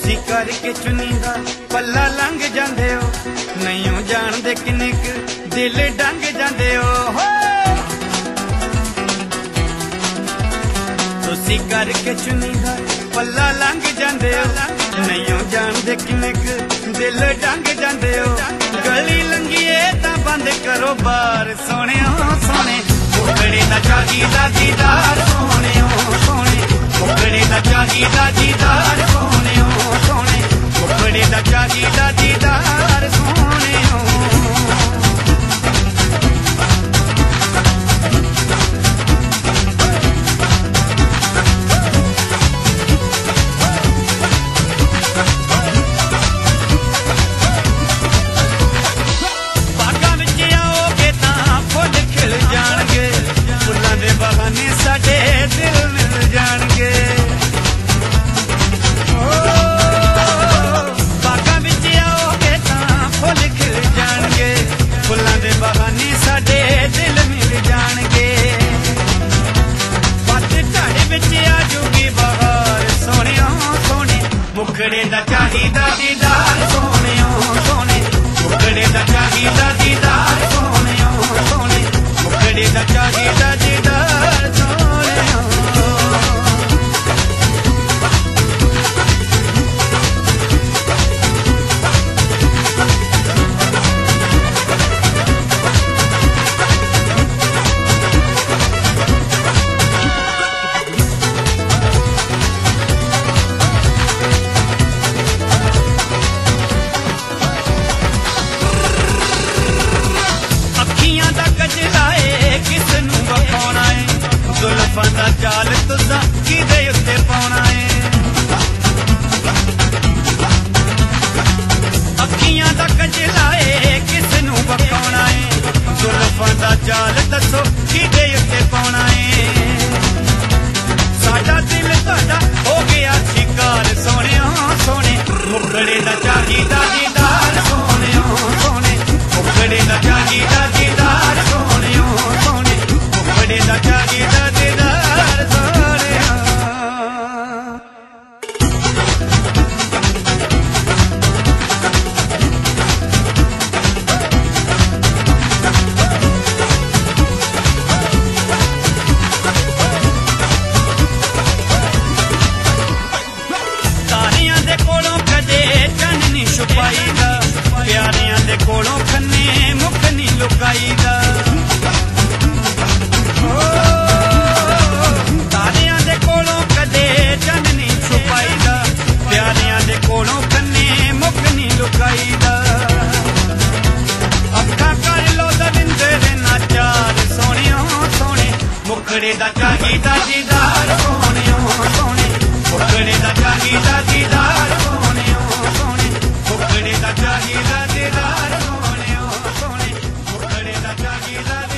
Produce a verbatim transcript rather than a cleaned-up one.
तुसी करके चुनीदा पल्ला लंघ जांदे हो, नहीं जानदे किन्ने क दिल डंग जांदे हो। तुसी करके चुनीदा पल्ला लंघ जांदे हो, नहीं जानदे किन्ने क दिल डंग जांदे हो। गली लंघीए तां बंद करो बार सोहणिया सोहणे, मुखड़े दा चाहिदा दीदार सोहणिया सोहणे, मुखड़े दा चाहिदा दीदार सोहणिया सोहणे, मुखड़े दा चाहिदा दीदार सोहणिया। मुखड़े दा चाहिदा दीदार सोहणिया सोहणे, मुखड़े दा चाहिदा दीदार सोहणिया सोहणे, मुखड़े दा चाहिदा दीदार सोहणिया। जुल्फां दा जाल तुसां किदे उत्ते पाउणा है, अखियां दा कजला है किस नूं बखाउणा है। जुल्फां दा जाल दसो किदे उत्ते पाउणा है। साडा दिल तुहाडा हो गया शिकार सोहणिया सोहणे, मुखड़े दा चाहिदा दीदार सोहणिया सोहणे, मुखड़े दा चाहिदा दीदार सोहणिया सोहणे, मुखड़े दा चाहिदा दीदार सोहणिया। तारियां दे कोलों कदे चन्न नहीं छुपाईदा, प्यारियां दे कोलों खन्ने मुख नहीं लुकाईदा। तारियां दे कोलों कदे चन्न नहीं छुपाईदा, प्यारियां दे कोलों खन्ने मुख नहीं लुकाईदा। अखा कर लो दविंदर नाचार सोहणिया सोहणे, मुखड़े दा चाहिदा दीदार सोहणिया सोहणे, मुखड़े दा चाहिदा दीदार सोहणिया सोहणे, मुखड़े दा चाहिदा दीदार सोहणिया सोहणे, मुखड़े दा चाहिदा।